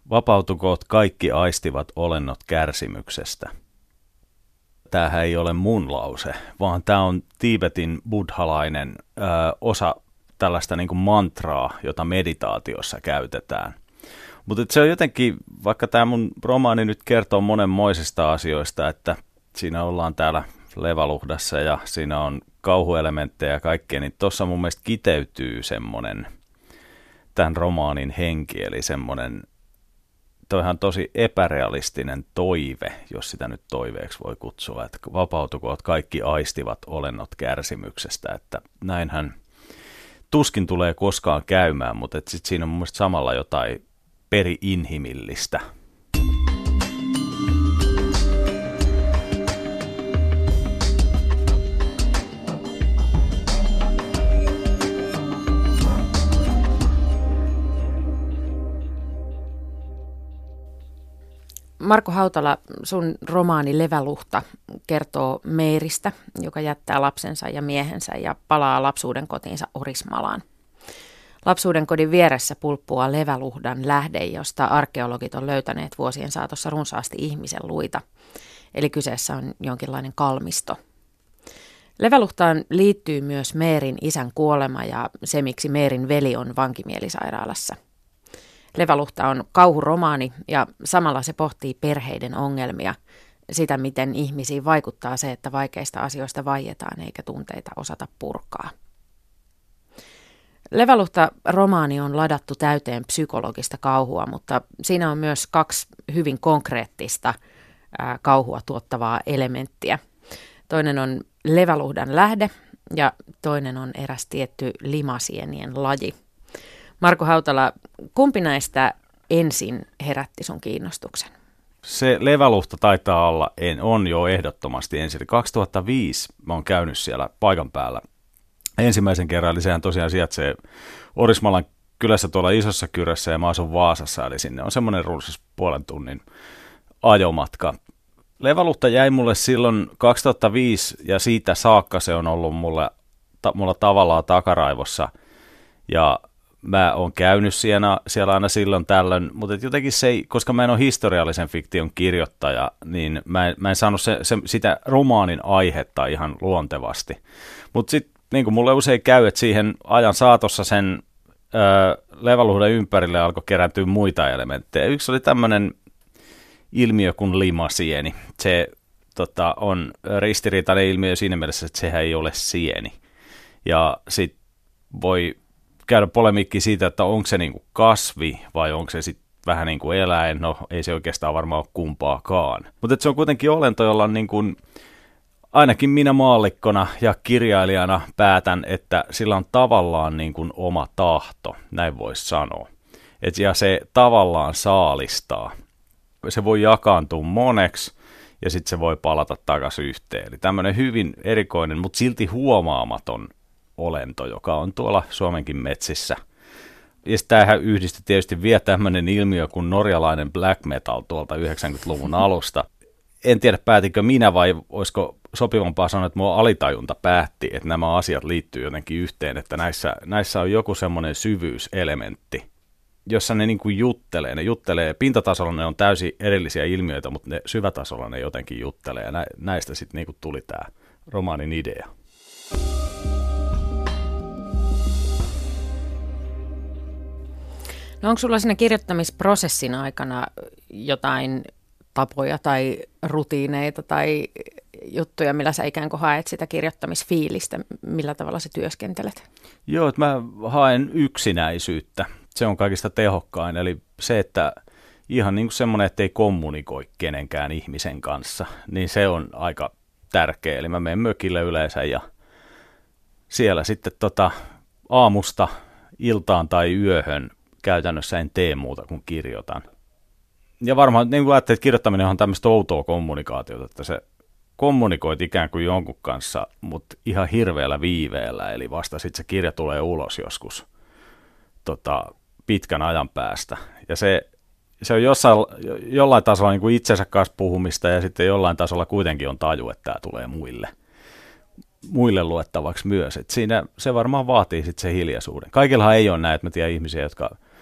Vapautukoot kaikki aistivat olennot kärsimyksestä. Tämähän ei ole mun lause, vaan tämä on Tiibetin buddhalainen osa tällaista niin kuin mantraa, jota meditaatiossa käytetään. Mutta se on jotenkin, vaikka tämä mun romaani nyt kertoo monenmoisista asioista, että siinä ollaan täällä Levaluhdassa ja siinä on kauhuelementtejä ja kaikkea, niin tuossa mun mielestä kiteytyy semmoinen tämän romaanin henki, eli semmoinen toihan tosi epärealistinen toive, jos sitä nyt toiveeksi voi kutsua, että vapautukoot kaikki aistivat olennot kärsimyksestä, että näinhän tuskin tulee koskaan käymään, mutta sitten siinä on mun mielestä samalla jotain peri-inhimillistä. Marko Hautala, sun romaani Leväluhta kertoo Meeristä, joka jättää lapsensa ja miehensä ja palaa lapsuuden kotiinsa Orismalaan. Lapsuuden kodin vieressä pulppuaa Leväluhdan lähde, josta arkeologit on löytäneet vuosien saatossa runsaasti ihmisen luita. Eli kyseessä on jonkinlainen kalmisto. Leväluhtaan liittyy myös Meerin isän kuolema ja se, miksi Meerin veli on vankimielisairaalassa. Leväluhta on kauhuromaani ja samalla se pohtii perheiden ongelmia, sitä miten ihmisiin vaikuttaa se, että vaikeista asioista vaietaan eikä tunteita osata purkaa. Leväluhta-romaani on ladattu täyteen psykologista kauhua, mutta siinä on myös kaksi hyvin konkreettista kauhua tuottavaa elementtiä. Toinen on Leväluhdan lähde ja toinen on eräs tietty limasienien laji. Marko Hautala, kumpi näistä ensin herätti sun kiinnostuksen? Se Leväluhta taitaa olla, on jo ehdottomasti ensin. 2005 mä oon käynyt siellä paikan päällä ensimmäisen kerran, eli sehän tosiaan sijaitsee Orismalan kylässä tuolla Isossa Kyrössä ja mä asun Vaasassa, eli sinne on semmoinen runsas puolen tunnin ajomatka. Leväluhta jäi mulle silloin 2005 ja siitä saakka se on ollut mulla tavallaan takaraivossa ja mä oon käynyt siellä aina silloin tällöin, mutta jotenkin se ei, koska mä en ole historiallisen fiktion kirjoittaja, niin mä en saanut sitä romaanin aihetta ihan luontevasti. Mutta sitten niin kuin mulle usein käy, että siihen ajan saatossa sen Leväluhdan ympärille alkoi kerääntyä muita elementtejä. Yksi oli tämmöinen ilmiö kuin limasieni. Se on ristiriitainen ilmiö siinä mielessä, että sehän ei ole sieni. Ja sitten voi käydä polemiikki siitä, että onko se niinku kasvi vai onko se sitten vähän niin kuin eläin. No ei se oikeastaan varmaan ole kumpaakaan. Mutta se on kuitenkin olento, jolla on niin kuin, ainakin minä maallikkona ja kirjailijana päätän, että sillä on tavallaan niin kuin oma tahto, näin voisi sanoa. Ja se tavallaan saalistaa. Se voi jakaantua moneksi ja sitten se voi palata takaisin yhteen. Eli tämmöinen hyvin erikoinen, mutta silti huomaamaton olento, joka on tuolla Suomenkin metsissä. Ja tämähän yhdisti tietysti vielä tämmöinen ilmiö kuin norjalainen black metal tuolta 90-luvun alusta. En tiedä, päätinkö minä vai olisiko sopivampaa sanoa, että mua alitajunta päätti, että nämä asiat liittyy jotenkin yhteen, että näissä on joku semmoinen syvyyselementti, jossa ne niin kuin juttelee. Pintatasolla ne on täysin erillisiä ilmiöitä, mutta ne syvätasolla ne jotenkin juttelee. Ja näistä sitten niin kuin tuli tämä romaanin idea. No onko sulla siinä kirjoittamisprosessin aikana jotain tapoja tai rutiineita tai juttuja, millä sä ikään kuin haet sitä kirjoittamisfiilistä, millä tavalla sä työskentelet? Joo, että mä haen yksinäisyyttä. Se on kaikista tehokkain, eli se, että ihan niin kuin semmoinen, että ei kommunikoi kenenkään ihmisen kanssa, niin se on aika tärkeä. Eli mä menen mökille yleensä ja siellä sitten aamusta iltaan tai yöhön käytännössä en tee muuta kuin kirjoitan. Ja varmaan niin kuin ajattelet, että kirjoittaminen on tämmöistä outoa kommunikaatiota, että se kommunikoit ikään kuin jonkun kanssa, mutta ihan hirveällä viiveellä, eli vasta sitten se kirja tulee ulos joskus pitkän ajan päästä. Ja se on jollain tasolla niin kuin itsensä kanssa puhumista ja sitten jollain tasolla kuitenkin on taju, että tämä tulee muille luettavaksi myös. Et siinä se varmaan vaatii sitten se hiljaisuuden. Kaikillahan ei ole näin, että mä tiedän ihmisiä, jotka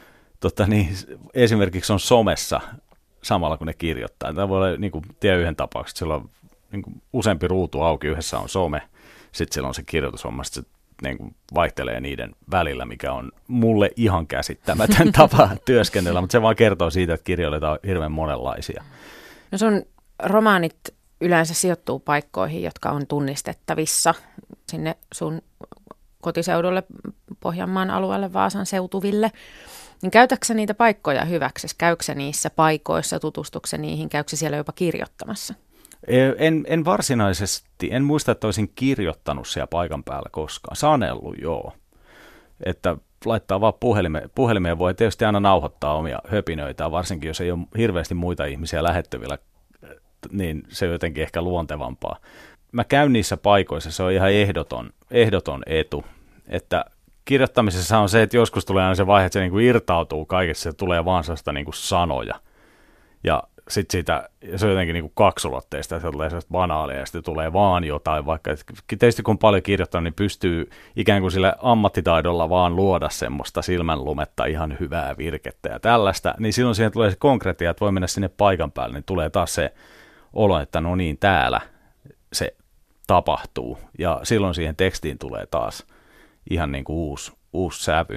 esimerkiksi on somessa samalla kun ne kirjoittaa. Tämä voi olla, niin kuin tiedän yhden tapauksen, siellä on niin kuin useampi ruutu auki, yhdessä on some, sitten siellä on se kirjoitushomma, sitten se niin kuin vaihtelee niiden välillä, mikä on mulle ihan käsittämätön tapa työskennellä, mutta se vaan kertoo siitä, että kirjoilijoita on hirveän monenlaisia. No sun romaanit yleensä sijoittuu paikkoihin, jotka on tunnistettavissa sinne sun kotiseudulle, Pohjanmaan alueelle, Vaasan seutuville. Niin käytätkö niitä paikkoja hyväksi? Käykö niissä paikoissa, tutustuksä niihin, käykö siellä jopa kirjoittamassa? En varsinaisesti, en muista, että olisin kirjoittanut siellä paikan päällä koskaan. Sanellut, joo. Että laittaa vaan puhelimeen voi tietysti aina nauhoittaa omia höpinöitä, varsinkin jos ei ole hirveästi muita ihmisiä lähettyvillä, niin se on jotenkin ehkä luontevampaa. Mä käyn niissä paikoissa, se on ihan ehdoton etu, että kirjoittamisessa on se, että joskus tulee aina se vaihe, että se niin kuin irtautuu kaikessa, se tulee vaan sellaista niin kuin sanoja. Ja sitten siitä, se on jotenkin niin kuin kaksulotteista, että se tulee sellaista banaalia ja sitten tulee vaan jotain, vaikka tietysti kun on paljon kirjoittanut, niin pystyy ikään kuin sillä ammattitaidolla vaan luoda semmoista silmänlumetta, ihan hyvää virkettä ja tällaista, niin silloin siihen tulee se konkreettia, että voi mennä sinne paikan päälle, niin tulee taas se olo, että no niin, täällä se tapahtuu ja silloin siihen tekstiin tulee taas ihan niin kuin uusi sävy.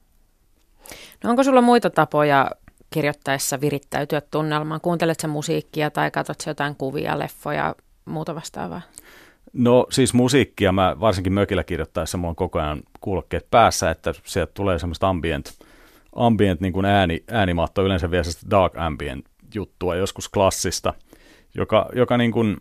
No onko sulla muita tapoja kirjoittaessa virittäytyä tunnelmaan? Kuunteletko musiikkia tai katsotko jotain kuvia, leffoja, muuta vastaavaa? No siis musiikkia, mä varsinkin mökillä kirjoittaessa mulla on koko ajan kuulokkeet päässä, että sieltä tulee semmoista ambient niin kuin äänimaattoa, yleensä vielä sellaista dark ambient juttua, joskus klassista, joka niin kuin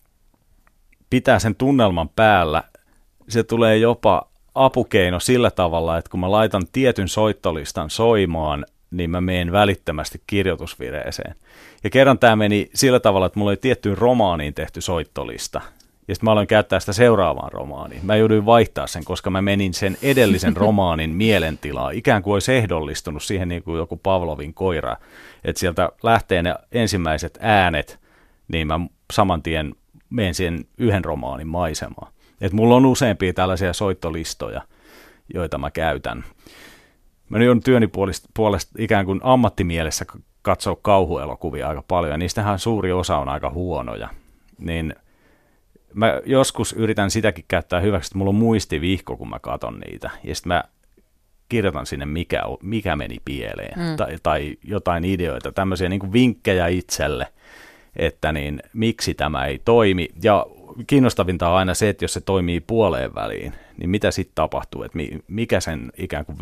pitää sen tunnelman päällä. Se tulee jopa apukeino sillä tavalla, että kun mä laitan tietyn soittolistan soimaan, niin mä menen välittömästi kirjoitusvireeseen. Ja kerran tämä meni sillä tavalla, että mulla oli tiettyyn romaaniin tehty soittolista. Ja sitten mä aloin käyttää sitä seuraavaan romaaniin. Mä jouduin vaihtaa sen, koska mä menin sen edellisen romaanin mielentilaa. Ikään kuin olisi ehdollistunut siihen niin kuin joku Pavlovin koira. Että sieltä lähtee ne ensimmäiset äänet, niin mä saman tien menen siihen yhden romaanin maisemaan. Että mulla on useampia tällaisia soittolistoja, joita mä käytän. Mä nyt työni puolesta ikään kuin ammattimielessä katsoa kauhuelokuvia aika paljon, ja niistähän suuri osa on aika huonoja. Niin mä joskus yritän sitäkin käyttää hyväksi, että mulla on muistivihko, kun mä katson niitä, ja sitten mä kirjoitan sinne, mikä meni pieleen, tai jotain ideoita, tämmöisiä niin kuin vinkkejä itselle, että niin, miksi tämä ei toimi, ja kiinnostavinta on aina se, että jos se toimii puoleen väliin, niin mitä sitten tapahtuu, että mikä sen ikään kuin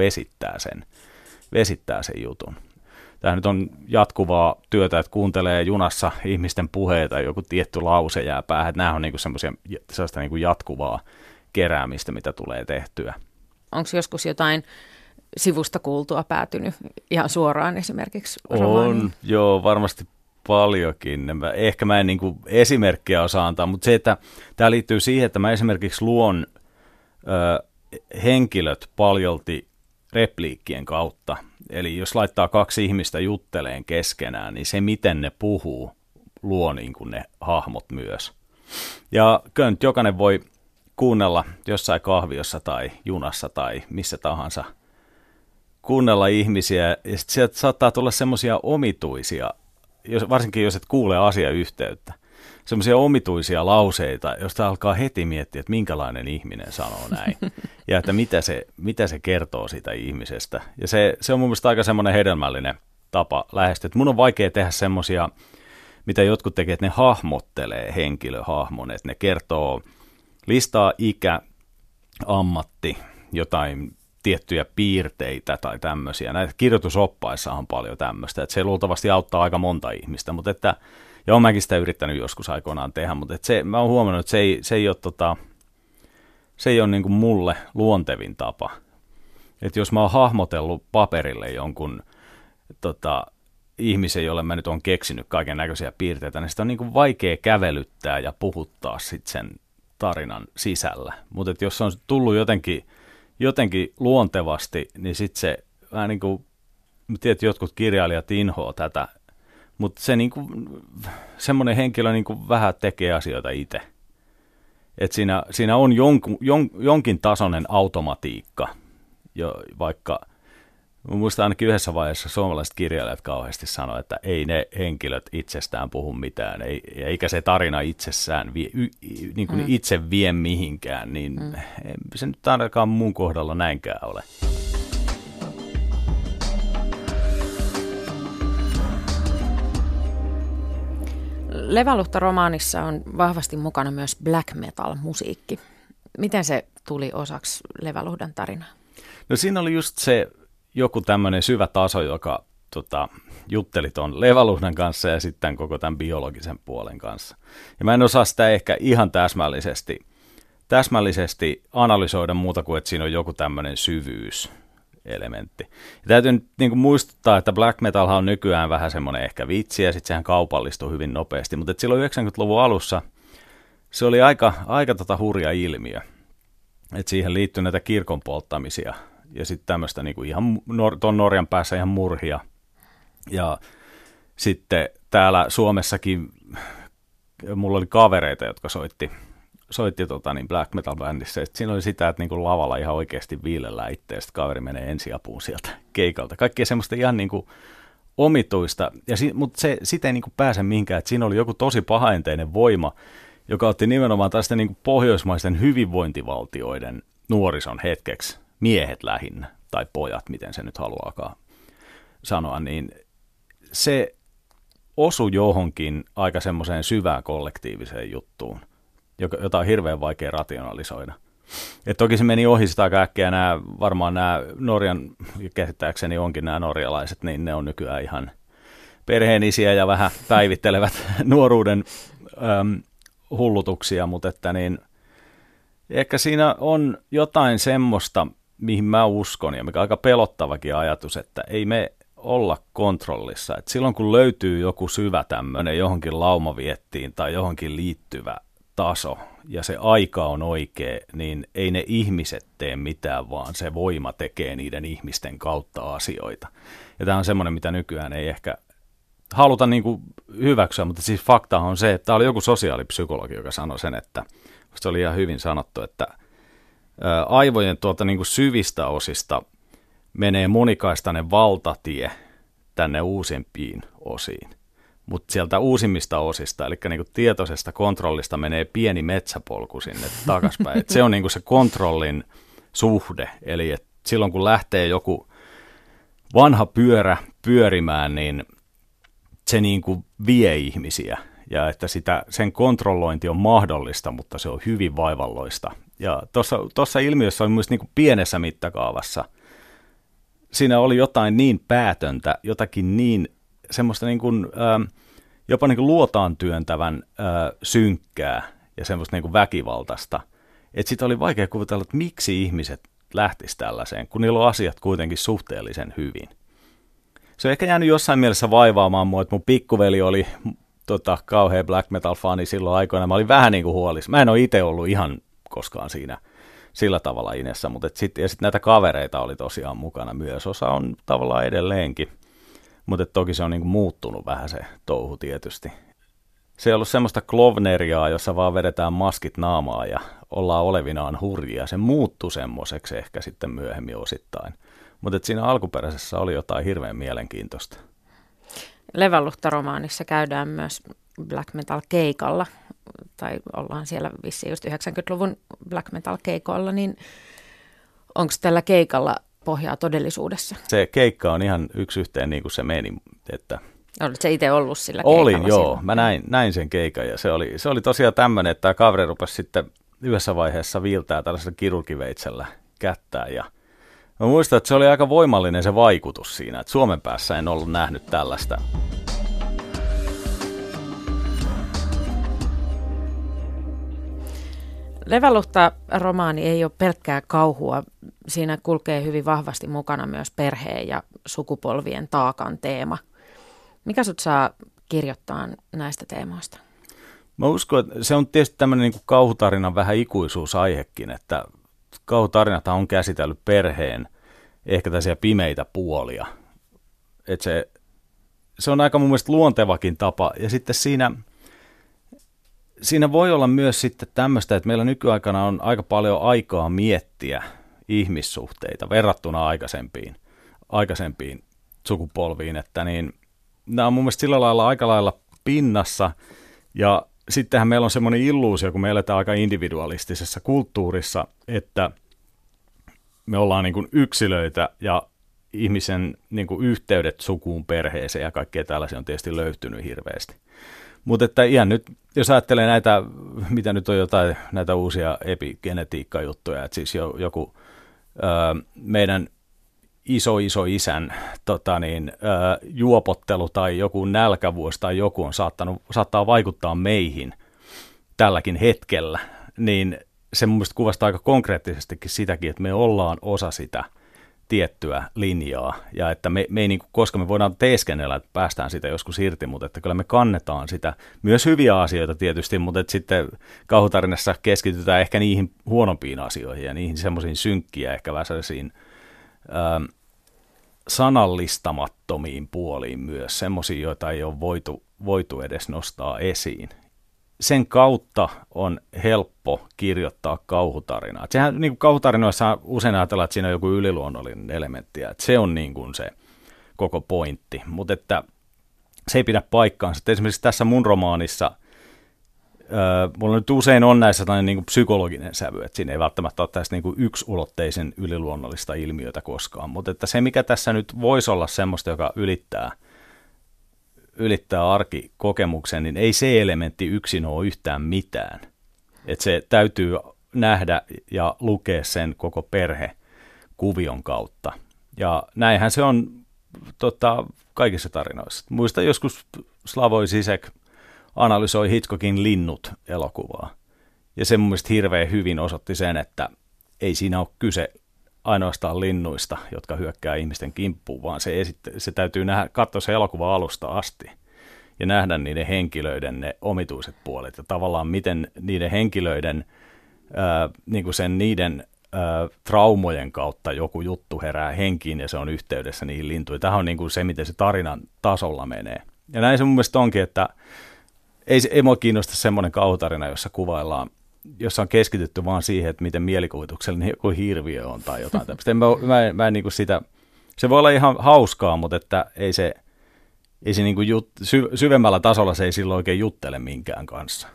vesittää sen jutun. Tämä nyt on jatkuvaa työtä, että kuuntelee junassa ihmisten puheita, joku tietty lause jää päähän, että nämä on niinku sellaista niinku jatkuvaa keräämistä, mitä tulee tehtyä. Onko joskus jotain sivusta kuultua päätynyt ihan suoraan esimerkiksi romaaniin? On, joo, varmasti paljonkin. Ehkä mä en niin kuin esimerkkiä osaa antaa, mutta se, että tämä liittyy siihen, että mä esimerkiksi luon henkilöt paljolti repliikkien kautta. Eli jos laittaa kaksi ihmistä jutteleen keskenään, niin se, miten ne puhuu, luo niin kuin ne hahmot myös. Ja kyllä nyt jokainen voi kuunnella jossain kahviossa tai junassa tai missä tahansa, kuunnella ihmisiä, ja sitten sieltä saattaa tulla semmoisia omituisia, varsinkin jos et kuule asiayhteyttä, semmoisia omituisia lauseita, joista alkaa heti miettiä, että minkälainen ihminen sanoo näin, ja että mitä se kertoo siitä ihmisestä. Ja se on mun mielestä aika semmoinen hedelmällinen tapa lähestyä. Mun on vaikea tehdä semmoisia, mitä jotkut tekee, että ne hahmottelee henkilöhahmon, että ne kertoo, listaa ikä, ammatti, jotain tiettyjä piirteitä tai tämmöisiä. Näitä kirjoitusoppaissa on paljon tämmöistä, että se luultavasti auttaa aika monta ihmistä, mutta että, ja olen mäkin sitä yrittänyt joskus aikoinaan tehdä, mutta että mä oon huomannut, että se ei ole niin kuin mulle luontevin tapa. Että jos mä oon hahmotellut paperille jonkun ihmisen, jolle mä nyt oon keksinyt kaiken näköisiä piirteitä, niin sitä on niin kuin vaikea kävelyttää ja puhuttaa sitten sen tarinan sisällä. Mutta jos se on tullut jotenkin luontevasti, niin sitten se vähän niin kuin, tiedät, jotkut kirjailijat inhoaa tätä, mutta se niin kuin, semmoinen henkilö niin kuin vähän tekee asioita itse. Että siinä on jonkin tasoinen automatiikka, vaikka Mä muistan ainakin yhdessä vaiheessa suomalaiset kirjailijat kauheasti sanoivat, että ei ne henkilöt itsestään puhu mitään, eikä se tarina itsessään niin kuin itse vie mihinkään, niin se nyt ainakaan mun kohdalla näinkään ole. Leväluhta-romaanissa on vahvasti mukana myös black metal-musiikki. Miten se tuli osaksi Leväluhdan tarinaa? No siinä oli just se joku tämmöinen syvä taso, joka jutteli ton Leväluhdan kanssa ja sitten koko tämän biologisen puolen kanssa. Ja mä en osaa sitä ehkä ihan täsmällisesti analysoida muuta kuin, että siinä on joku tämmöinen syvyyselementti. Ja täytyy nyt niin kuin muistuttaa, että black metalhan on nykyään vähän semmoinen ehkä vitsi ja sitten sehän kaupallistuu hyvin nopeasti, mutta silloin 90-luvun alussa se oli aika hurja ilmiö. Että siihen liittyy näitä kirkon polttamisia ja sitten tämmöistä niinku ihan tuon Norjan päässä ihan murhia. Ja sitten täällä Suomessakin mulla oli kavereita, jotka soitti black metal bändissä. Siinä oli sitä, että niinku lavalla ihan oikeasti viilellään itse ja sitten kaveri menee ensiapuun sieltä keikalta. Kaikkea semmoista ihan niinku omituista, mutta sitä ei niinku pääse mihinkään, että siinä oli joku tosi pahaenteinen voima, joka otti nimenomaan tästä niin kuin pohjoismaisten hyvinvointivaltioiden nuorison hetkeksi, miehet lähinnä, tai pojat, miten se nyt haluaakaan sanoa, niin se osui johonkin aika semmoiseen syvään kollektiiviseen juttuun, jota on hirveän vaikea rationalisoida. Et toki se meni ohi sitä aika äkkiä, varmaan nämä Norjan, käsittääkseni onkin nämä norjalaiset, niin ne on nykyään ihan perheenisiä ja vähän päivittelevät nuoruuden hullutuksia, mutta että niin, ehkä siinä on jotain semmoista, mihin mä uskon, ja mikä on aika pelottavakin ajatus, että ei me olla kontrollissa. Et silloin kun löytyy joku syvä tämmöinen johonkin laumaviettiin tai johonkin liittyvä taso, ja se aika on oikea, niin ei ne ihmiset tee mitään, vaan se voima tekee niiden ihmisten kautta asioita. Ja tämä on semmoinen, mitä nykyään ei ehkä haluta niin kuin hyväksyä, mutta siis fakta on se, että tämä oli joku sosiaalipsykologi, joka sanoi sen, että se oli ihan hyvin sanottu, että aivojen niin kuin syvistä osista menee monikaistainen valtatie tänne uusimpiin osiin. Mutta sieltä uusimmista osista, eli niin kuin tietoisesta kontrollista menee pieni metsäpolku sinne takaspäin. Et se on niin kuin se kontrollin suhde, eli et silloin kun lähtee joku vanha pyörä pyörimään, niin se niin kuin vie ihmisiä ja että sen kontrollointi on mahdollista, mutta se on hyvin vaivalloista. Ja tuossa ilmiössä oli myös niin kuin pienessä mittakaavassa. Siinä oli jotain niin päätöntä, jotakin niin semmoista niin kuin, jopa niin kuin luotaan työntävän synkkää ja semmoista niin kuin väkivaltaista. Että sitä oli vaikea kuvitella, että miksi ihmiset lähtisivät tällaiseen, kun niillä on asiat kuitenkin suhteellisen hyvin. Se on ehkä jäänyt jossain mielessä vaivaamaan mua, että mun pikkuveli oli kauhea black metal-fani silloin aikoina. Mä olin vähän niin kuin huolissa. Mä en ole itse ollut ihan koskaan siinä sillä tavalla inessä, mutta sitten näitä kavereita oli tosiaan mukana myös. Osa on tavallaan edelleenkin, mutta toki se on niin kuin muuttunut vähän se touhu tietysti. Se ei ollut semmoista klovneriaa, jossa vaan vedetään maskit naamaa ja ollaan olevinaan hurjia. Se muuttui semmoiseksi ehkä sitten myöhemmin osittain. Mutta siinä alkuperäisessä oli jotain hirveän mielenkiintoista. Leväluhta-romaanissa käydään myös black metal-keikalla, tai ollaan siellä vissiin just 90-luvun black metal-keikoilla, niin onko tällä keikalla pohjaa todellisuudessa? Se keikka on ihan yksi yhteen niin kuin se meni. Että olit se itse ollut sillä keikalla? Olin, joo. Mä näin sen keikan ja se oli tosiaan tämmöinen, että tämä kaveri rupesi sitten yhdessä vaiheessa viiltää tällaisella kirurgiveitsellä kättään ja mä muistan, että se oli aika voimallinen se vaikutus siinä, että Suomen päässä en ollut nähnyt tällaista. Leväluhta-romaani ei ole pelkkää kauhua. Siinä kulkee hyvin vahvasti mukana myös perheen ja sukupolvien taakan teema. Mikä sut saa kirjoittaa näistä teemoista? Mä uskon, että se on tietysti tämmöinen niin kuin kauhutarinan vähän ikuisuusaihekin, että kauhutarinat on käsitellyt perheen ehkä tällaisia pimeitä puolia. Että se on aika mun mielestä luontevakin tapa. Ja sitten siinä voi olla myös sitten tämmöistä, että meillä nykyaikana on aika paljon aikaa miettiä ihmissuhteita verrattuna aikaisempiin aikaisempiin sukupolviin, että niin nämä on mun mielestä sillä lailla aika lailla pinnassa, ja sittenhän meillä on semmoinen illuusio, kun me eletään aika individualistisessa kulttuurissa, että me ollaan niin kuin yksilöitä ja ihmisen niin kuin yhteydet sukuun, perheeseen ja kaikkea tällaisia on tietysti löytynyt hirveästi. Mutta että ihan nyt, jos ajattelee näitä, mitä nyt on jotain näitä uusia epigenetiikkajuttuja, että siis joku meidän iso-isän juopottelu tai joku nälkävuosi tai joku on saattaa vaikuttaa meihin tälläkin hetkellä, niin se mun mielestä kuvastaa aika konkreettisestikin sitäkin, että me ollaan osa sitä tiettyä linjaa, ja että me ei niin kuin, koska me voidaan teeskennellä, että päästään sitä joskus irti, mutta että kyllä me kannetaan sitä, myös hyviä asioita tietysti, mutta että sitten kauhutarinassa keskitytään ehkä niihin huonompiin asioihin ja niihin semmoisiin synkkiä, ehkä vähän sellaisiin sanallistamattomiin puoliin myös, semmoisia, joita ei ole voitu edes nostaa esiin. Sen kautta on helppo kirjoittaa kauhutarinaa. Sehän niin kuin kauhutarinoissa usein ajatellaan, että siinä on joku yliluonnollinen elementti, että se on niin kuin se koko pointti, mutta että se ei pidä paikkaansa. Että esimerkiksi tässä mun romaanissa, mulla nyt usein on näissä tällainen niin kuin psykologinen sävy, että siinä ei välttämättä ole tästä niin kuin yksulotteisen yliluonnollista ilmiötä koskaan, mutta että se mikä tässä nyt voisi olla semmoista, joka ylittää arkikokemuksen, niin ei se elementti yksin ole yhtään mitään. Että se täytyy nähdä ja lukea sen koko perhekuvion kautta. Ja näinhän se on kaikissa tarinoissa. Muistan joskus Slavoj Zizek analysoi Hitchcockin Linnut-elokuvaa. Ja se mun mielestä hirveän hyvin osoitti sen, että ei siinä ole kyse ainoastaan linnuista, jotka hyökkää ihmisten kimppuun, vaan se täytyy katsoa se elokuva alusta asti ja nähdä niiden henkilöiden ne omituiset puolet ja tavallaan miten niiden henkilöiden niin kuin niiden traumojen kautta joku juttu herää henkiin ja se on yhteydessä niihin lintuihin. Tämähän on niin kuin se, miten se tarinan tasolla menee. Ja näin se mun mielestä onkin, että ei mua kiinnosta semmoinen kauhutarina, jossa on keskitytty vaan siihen, että miten mielikuvituksellinen joku hirviö on tai jotain tämmöistä. Mä en niin kuin sitä, se voi olla ihan hauskaa, mutta että ei se niin kuin syvemmällä tasolla se ei silloin oikein juttele minkään kanssa.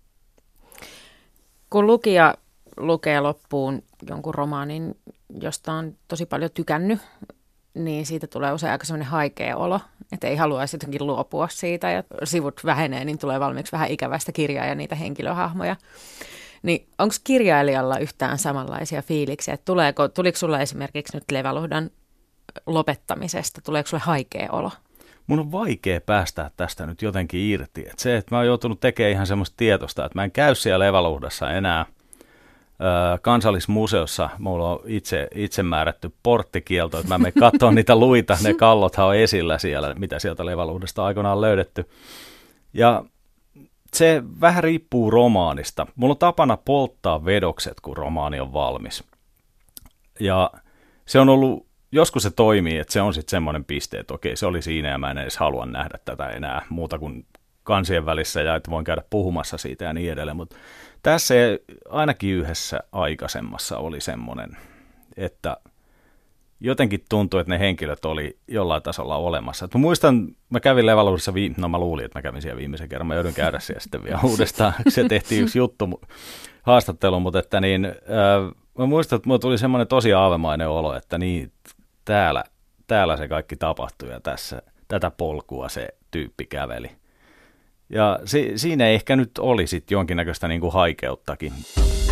Kun lukija lukee loppuun jonkun romaanin, josta on tosi paljon tykännyt, niin siitä tulee usein aika sellainen haikea olo, että ei haluaisi jotenkin luopua siitä ja sivut vähenee, niin tulee valmiiksi vähän ikävästä kirjaa ja niitä henkilöhahmoja. Niin onko kirjailijalla yhtään samanlaisia fiiliksiä? Tuliko sulla esimerkiksi nyt Leväluhdan lopettamisesta, tuleeko sulle haikea olo? Mun on vaikea päästää tästä nyt jotenkin irti. Että se, että mä oon joutunut tekemään ihan semmoista tietosta, että mä en käy siellä Leväluhdassa enää. Kansallismuseossa mulla on itse määrätty porttikielto, että mä menen katsomaan niitä luita, ne kallothan on esillä siellä, mitä sieltä Leväluhdasta aikoinaan on löydetty. Ja se vähän riippuu romaanista. Mulla on tapana polttaa vedokset, kun romaani on valmis. Ja se on ollut, joskus se toimii, että se on sitten semmoinen piste, että okei, se oli siinä ja mä en edes halua nähdä tätä enää muuta kuin kansien välissä ja että voin käydä puhumassa siitä ja niin edelleen. Mutta tässä ainakin yhdessä aikaisemmassa oli semmoinen, että jotenkin tuntui, että ne henkilöt oli jollain tasolla olemassa. Et mä muistan, mä kävin Leväluhdassa, mä luulin, että mä kävin siellä viimeisen kerran, mä joudun käydä siellä sitten vielä uudestaan, se tehtiin yksi juttu, haastattelu, mutta että niin, mä muistan, että mulla tuli semmoinen tosi aavemainen olo, että niin, täällä se kaikki tapahtui ja tätä polkua se tyyppi käveli. Ja siinä ehkä nyt oli sitten jonkinnäköistä niin kuin haikeuttakin.